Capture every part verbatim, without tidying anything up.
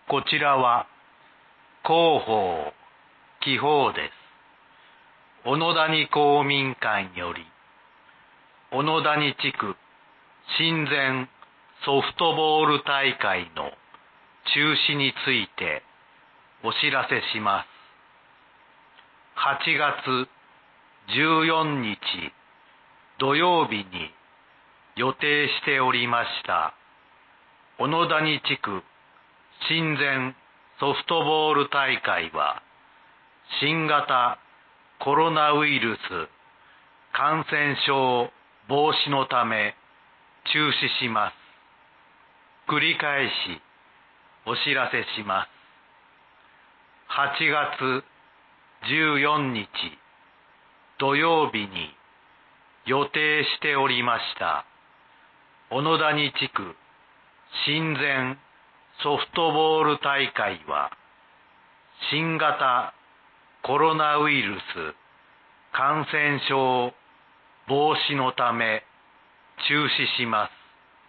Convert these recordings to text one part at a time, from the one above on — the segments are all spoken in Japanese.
こちらは広報、紀報です。小野谷公民館より、小野谷地区親善ソフトボール大会の中止についてお知らせします。はちがつじゅうよっか土曜日に予定しておりました小野谷地区親善ソフトボール大会は新型コロナウイルス感染症防止のため中止します。繰り返しお知らせします。はちがつじゅうよっか土曜日に予定しておりました小野谷地区親善ソフトボール大会は新型コロナウイルス感染症防止のため中止します。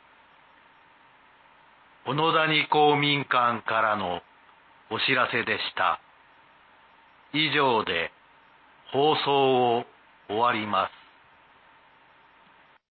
小野谷公民館からのお知らせでした。以上で放送を終わります。